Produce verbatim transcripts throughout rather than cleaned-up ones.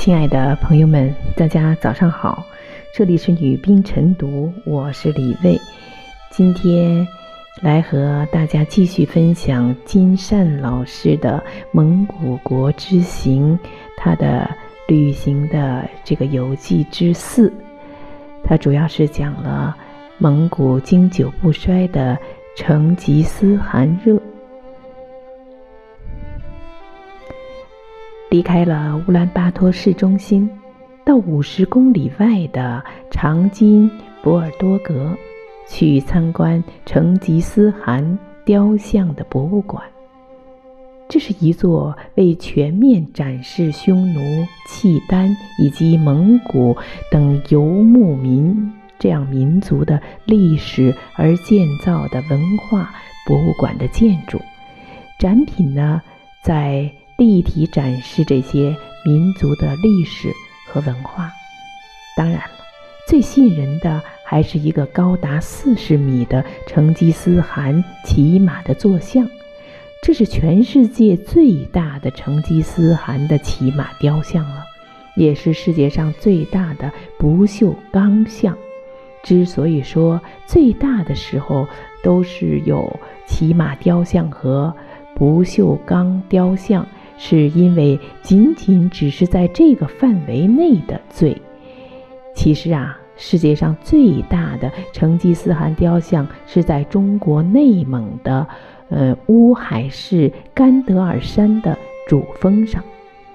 亲爱的朋友们，大家早上好，这里是女兵晨读，我是李卫。今天来和大家继续分享金善老师的蒙古国之行，他的旅行的这个游记之四。他主要是讲了蒙古经久不衰的成吉思汗热。离开了乌兰巴托市中心，到五十公里外的长津博尔多格去参观成吉思汗雕像的博物馆。这是一座为全面展示匈奴、契丹以及蒙古等游牧民这样民族的历史而建造的文化博物馆的建筑。展品呢，在立体展示这些民族的历史和文化。当然了，最吸引人的还是一个高达四十米的成吉思汗骑马的坐像。这是全世界最大的成吉思汗的骑马雕像了，也是世界上最大的不锈钢像。之所以说最大的时候都是有骑马雕像和不锈钢雕像，是因为仅仅只是在这个范围内的最。其实啊，世界上最大的成吉思汗雕像是在中国内蒙的呃乌海市甘德尔山的主峰上。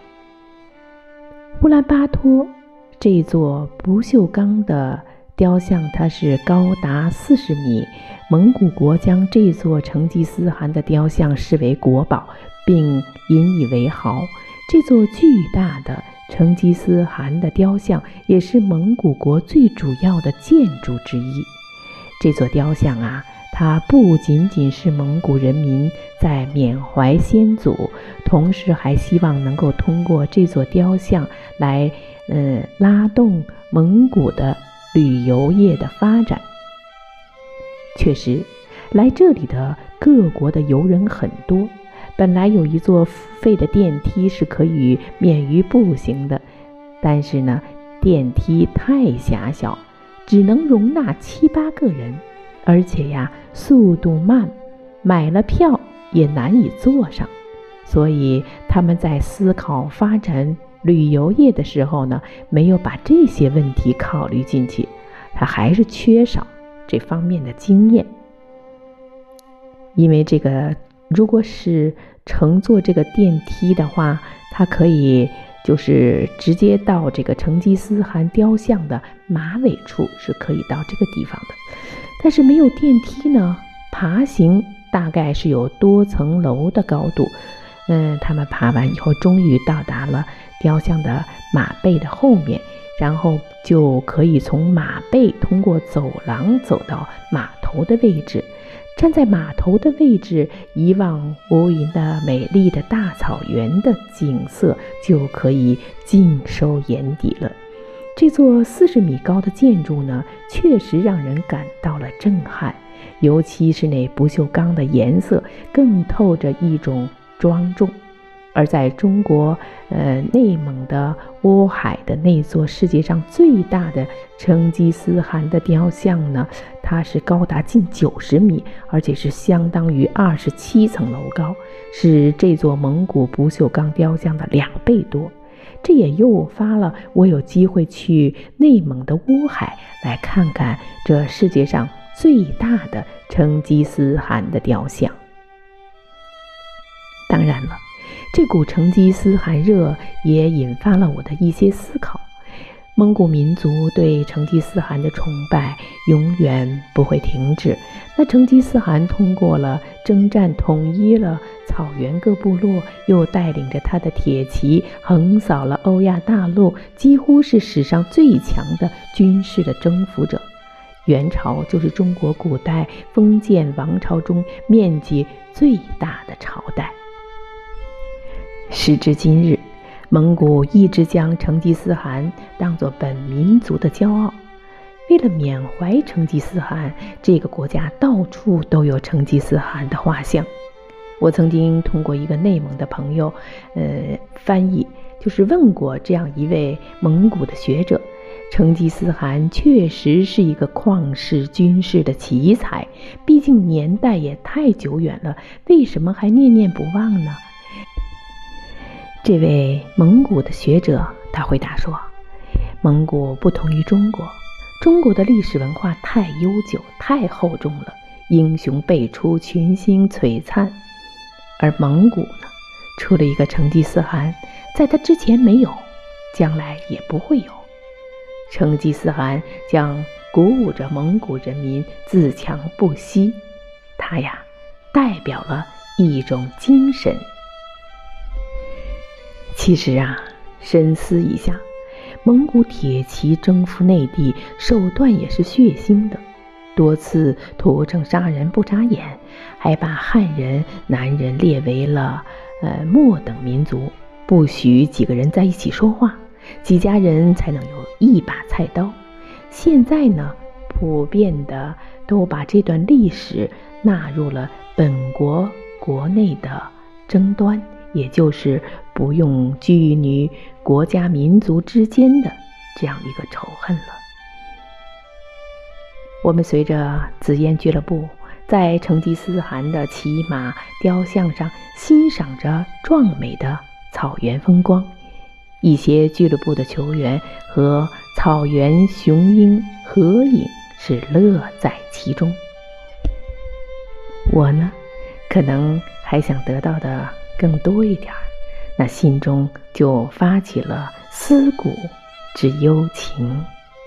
乌兰巴托这座不锈钢的雕像，它是高达四十米，蒙古国将这座成吉思汗的雕像视为国宝，并引以为豪。这座巨大的成吉思汗的雕像也是蒙古国最主要的建筑之一。这座雕像啊，它不仅仅是蒙古人民在缅怀先祖，同时还希望能够通过这座雕像来呃拉动蒙古的旅游业的发展。确实，来这里的各国的游人很多。本来有一座付费的电梯是可以免于步行的，但是呢，电梯太狭小，只能容纳七八个人，而且呀，速度慢，买了票也难以坐上。所以他们在思考发展旅游业的时候呢，没有把这些问题考虑进去，他还是缺少这方面的经验。因为这个如果是乘坐这个电梯的话，它可以就是直接到这个成吉思汗雕像的马尾处，是可以到这个地方的。但是没有电梯呢，爬行大概是有多层楼的高度。嗯，他们爬完以后，终于到达了雕像的马背的后面，然后就可以从马背通过走廊走到码头的位置。站在码头的位置，一望无垠的美丽的大草原的景色就可以尽收眼底了。这座四十米高的建筑呢，确实让人感到了震撼，尤其是那不锈钢的颜色更透着一种庄重。而在中国呃内蒙的乌海的那座世界上最大的成吉思汗的雕像呢，它是高达近九十米，而且是相当于二十七层楼高，是这座蒙古不锈钢雕像的两倍多。这也诱发了我有机会去内蒙的乌海来看看这世界上最大的成吉思汗的雕像。当然了，这股成吉思汗热也引发了我的一些思考。蒙古民族对成吉思汗的崇拜永远不会停止。那成吉思汗通过了征战，统一了草原各部落，又带领着他的铁骑横扫了欧亚大陆，几乎是史上最强的军事的征服者。元朝就是中国古代封建王朝中面积最大的朝代。时至今日，蒙古一直将成吉思汗当作本民族的骄傲。为了缅怀成吉思汗，这个国家到处都有成吉思汗的画像。我曾经通过一个内蒙的朋友呃翻译就是问过这样一位蒙古的学者，成吉思汗确实是一个旷世军事的奇才，毕竟年代也太久远了，为什么还念念不忘呢？这位蒙古的学者他回答说，蒙古不同于中国，中国的历史文化太悠久太厚重了，英雄辈出，群星璀璨，而蒙古呢，出了一个成吉思汗，在他之前没有，将来也不会有。成吉思汗将鼓舞着蒙古人民自强不息，他呀代表了一种精神。其实啊，深思一下，蒙古铁骑征服内地，手段也是血腥的，多次屠城杀人不眨眼，还把汉人男人列为了呃末等民族，不许几个人在一起说话，几家人才能有一把菜刀。现在呢，普遍的都把这段历史纳入了本国国内的争端，也就是不用拘泥国家民族之间的这样一个仇恨了。我们随着紫燕俱乐部在成吉思汗的骑马雕像上欣赏着壮美的草原风光，一些俱乐部的球员和草原雄鹰合影，是乐在其中。我呢，可能还想得到的更多一点，那心中就发起了思古之幽情。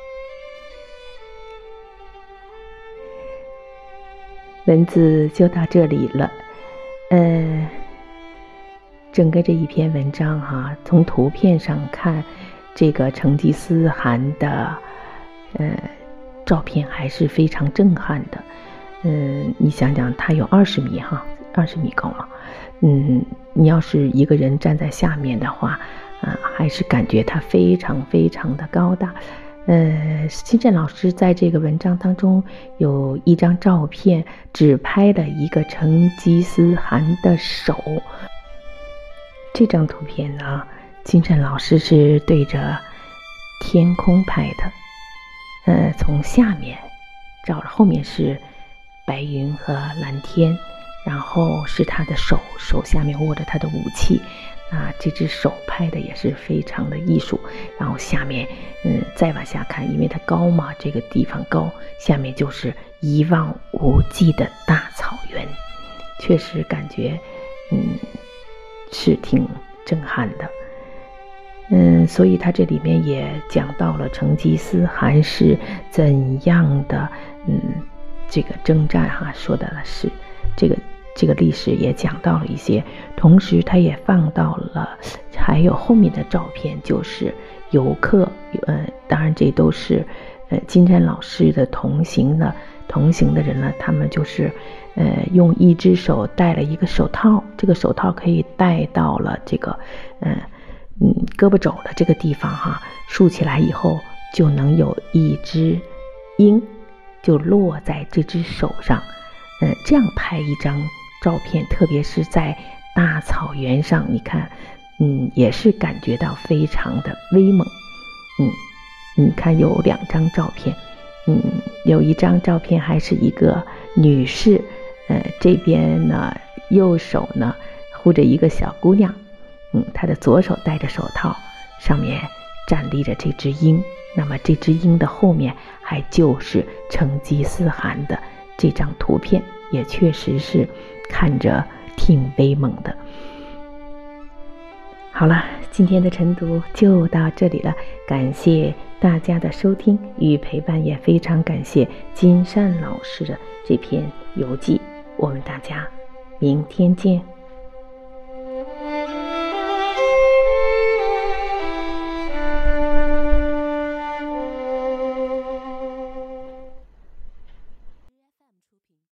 文字就到这里了，呃，整个这一篇文章哈、啊，从图片上看，这个成吉思汗的呃照片还是非常震撼的。嗯，你想想，他有二十米哈，二十米高嘛。嗯，你要是一个人站在下面的话，啊，还是感觉他非常非常的高大。呃，金振老师在这个文章当中有一张照片，只拍了一个成吉思汗的手。这张图片呢，金振老师是对着天空拍的，呃，从下面照了，后面是白云和蓝天，然后是他的手，手下面握着他的武器。啊，这只手拍的也是非常的艺术，然后下面，嗯，再往下看，因为它高嘛，这个地方高，下面就是一望无际的大草原，确实感觉，嗯，是挺震撼的。嗯，所以他这里面也讲到了成吉思汗是怎样的，嗯，这个征战哈，说的是这个。这个历史也讲到了一些，同时他也放到了还有后面的照片，就是游客，呃，当然这都是呃金山老师的同行的同行的人呢，他们就是呃用一只手戴了一个手套，这个手套可以戴到了这个呃嗯胳膊肘的这个地方哈，竖起来以后就能有一只鹰就落在这只手上，呃这样拍一张照片，特别是在大草原上，你看，嗯，也是感觉到非常的威猛。嗯，你看有两张照片，嗯，有一张照片还是一个女士，呃，这边呢右手呢护着一个小姑娘，嗯，她的左手戴着手套，上面站立着这只鹰。那么这只鹰的后面还就是成吉思汗的这张图片，也确实是看着挺威猛的。好了，今天的晨读就到这里了，感谢大家的收听与陪伴，也非常感谢金善老师的这篇游记，我们大家明天见。